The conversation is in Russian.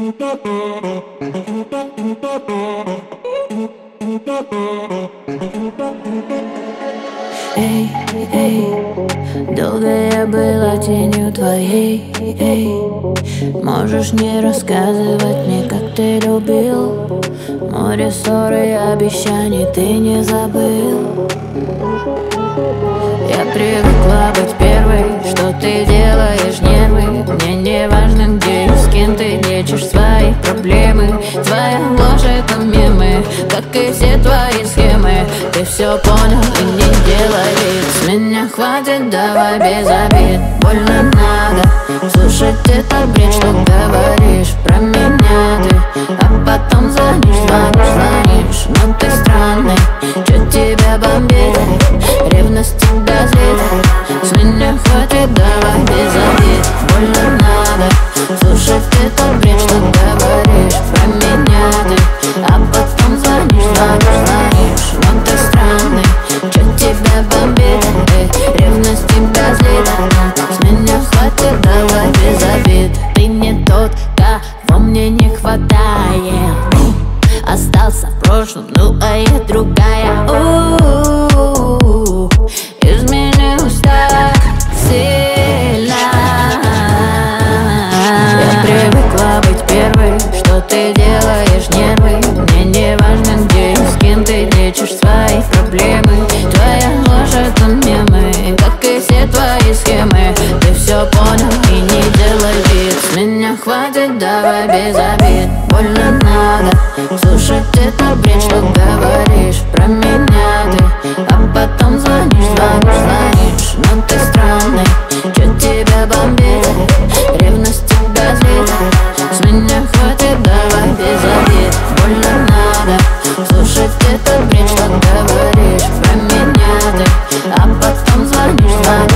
Эй, эй, долго я была тенью твоей, эй. Можешь не рассказывать мне, как ты любил. Море ссор и обещаний ты не забыл. Я привыкла быть первой, что ты делаешь нервы. Мне не важно, где и с кем ты лечишь свои проблемы. Твоя ложь — это мемы, как и все твои схемы. Ты все понял и не делай вид. С меня хватит, давай без обид. Больно надо слушать этот бред, что говоришь про меня ты. А потом звонишь, но ты странный. Чё тебя бомбит? Ревность тебя злит. С меня хватит, давай без обид. Больно надо слушать этот бред, что говоришь про меня ты. А потом звонишь, но ты странный. Чё тебя бомбит? Ревность тебя злит. С меня хватит, давай без обид. Ты не тот, кого мне не хватает. Остался в прошлом, ну а я другая. Изменилась так сильно. Я привыкла быть первой, что ты делаешь нервы. Мне не важно, где и с кем ты лечишь свои проблемы. Твоя ложь — это мемы, как и все твои схемы. Ты все понял и не делай вид. С меня хватит, давай без обид. Больно надо слушать этот бред, что говоришь про меня ты. А потом звонишь, но ты странный. Чё тебя бомбит? Ревность тебя злит. С меня хватит, давай без обид. Больно надо слушать этот бред, что говоришь про меня ты. А потом звонишь,